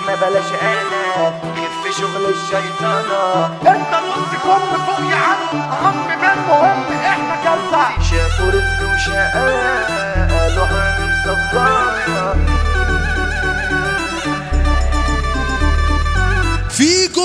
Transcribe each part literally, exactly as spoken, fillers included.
ما بلاش انا خف شغل الشيطانة. انت نص كم فوق يا عم، اهم من مهم احنا كلسة. شافوا رزق وشقاء قالوا عامل صفايا. فيكو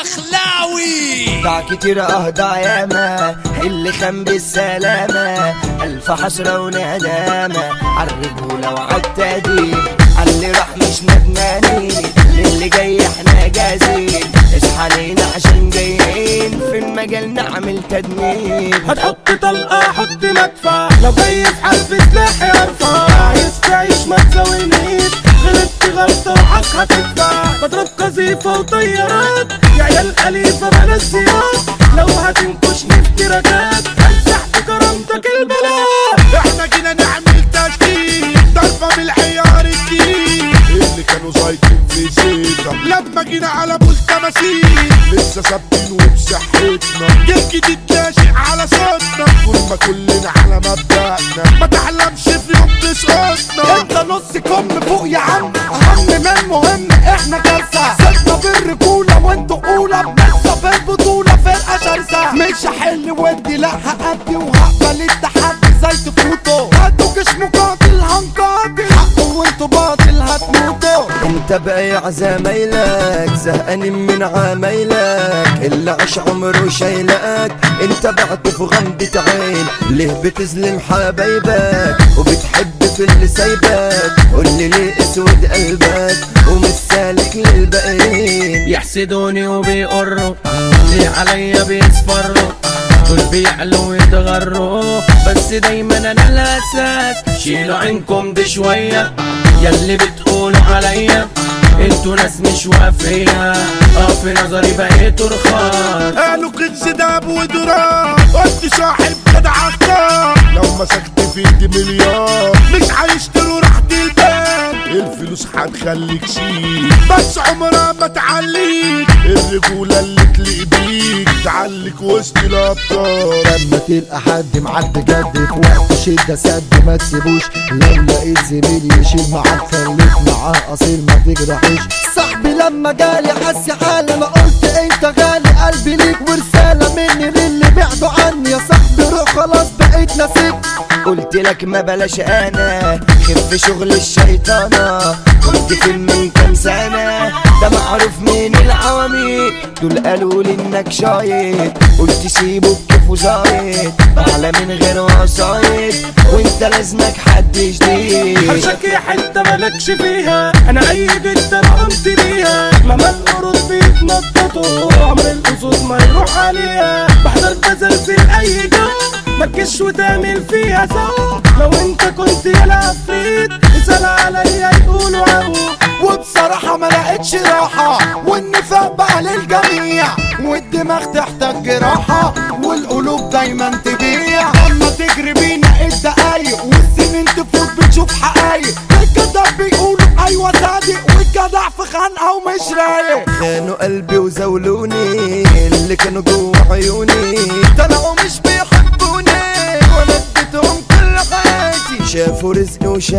الدخلاوي ضاع كتير اهدى ياما اللي خان بالسلامة، الف حسرة وندامة عالرجولة وعالتقدير، عاللي راح مش ندمانين، للي جاي احنا جاهزين، اصحى لينا عشان جايين في المجال نعمل تدمير. هتحط طلقة حط مدفع، لو جاي في حرب سلاح يرفع، عايز تعيش ما تساوينيش، غلطت غلطة وحق هتدفع. بضرب قذيفة وطيارات يا عيال أليفة بلاش زياد، لو هتنكشني في تراكات همسح بكرامتك البلاء. احنا جينا نعمل تشكيل ضربة من العيار الجديد اللي كانوا زايطين في زيتة، لما جينا على بول تماثيل لسه ثابتين وبصحتنا، جيل جديد ناشئ على صوتنا، طول ما كلنا على مبدأنا ما تحلمش في يوم تسقطنا. انت نص كم فوق يا عم، اهم من مهم احنا جلسة، صدنا بالرجولة وانتوا اولى، بنكسب البطولة فرقة شرسة، مش هحل ودي لا هأدي وهقبل التحدي زي تفوتوا، هاتوا جيش مقاتل هنقاتل حقه وانتوا باطل هتموتوا. انت بايع زمايلك زهقانين من عمايلك، اللي عاش عمره شايلك انت بعت في غمضة عين، ليه بتظلم حبايبك وبتحب في اللي سايبك، قولي ليه اسود قلبك ومش سالك للباقيين. يحسدوني وبيقروا ليه عليا بيصفروا، دول بيعلوا ويتغروا بس دايما انا الاساس، شيلوا عينكم دي شوية ياللي بتقولوا عليا انتوا ناس مش وافية، اه في نظري بقيتوا رخاص. قالوا كنز دهب ودراب قلت صاحب جدع اختار، لو مسكت في ايدي مليار مش هيشتروا راحة البال، الفلوس هتخليك شيك بس عمرها ما تعليك، الرجولة اللي تليق بيك تعليك وسط الابطال. لما تلقى حد معاك بجد في وقت شدة سد ما تسيبوش، لو لقيت زميل يشيل معاك خليك معاه اصيل ما تجرحوش. صاحبي لما جالي عسي حالة انا قلت انت غالي، قلبي ليك ورسالة مني للي بعدوا عني، يا صاحبي روح خلاص بقيت نسيت. قلت لك ما بلاش انا خف شغل الشيطانة، كنت فين من كام سنة ده معروف من العواميد، دول قالوا لي انك شايط، قلت سيبه بكيف وزايد، بعلى من غير وسايد وانت لازمك حد جديد. حرشك يا حتة مالكش فيها، انا اي جدة انا قمت بيها، ماما القرود بيتنططوا عمر الاسود ما يروح عليها، بحضر تزلزل اي جو مالكش وتعمل فيها سوا، لو انت كنت يا العفريت اسأل عليا يقولوا عو. وبصراحة ما لقيتش راحة والنفاق بقى للجميع، والدماغ تحتاج جراحة والقلوب دايما تبيع، اما تجري بينا الدقايق والسنين تفوت بتشوف حقايق، الجدع بيقولوا ايوه صادق والجدع في خانقة ومش رايق. خانوا قلبي وزولوني اللي كانوا جوا عيوني، طلعوا مش بيحبوني وانا اديتهم كل حياتي، شافوا رزق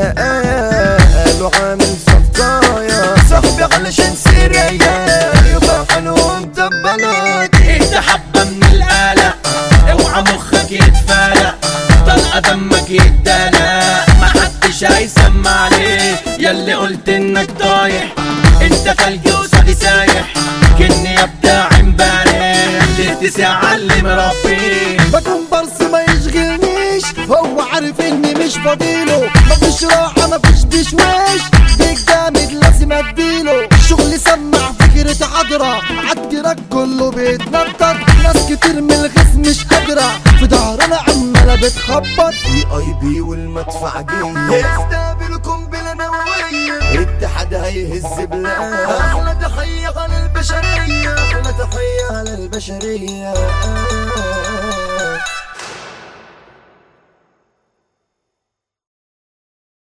وشقاء قالوا عامل صفايا، صاحبي علشان سرية يبقى حلوهم تبلاتي. اهدى حبة من القلق اوعى مخك يتفلق، طلقة دمك يتدلق محدش هيسمع عليك، ياللي قلت انك طايح انت تلج قصادي سايح، كني يا بتاع امبارح ليه تساعة اللي مربيك. بكون برص ما يشغلنيش، هو عارف اني مش فاضيله، مفيش راحة مفيش بشويش، بيك جامد لازم اديله، شغلي سمع فكرة عذرة عالتراك كله بيتنطط، ناس كتير من الغيظ مش قادرة في ظهرنا عمالة بتخبط، في اي بي والمدفع جاي يستقبل قنبلة نووية، الاتحاد هيهز بلاد، احلى تحية على البشرية، احلى تحية على البشرية.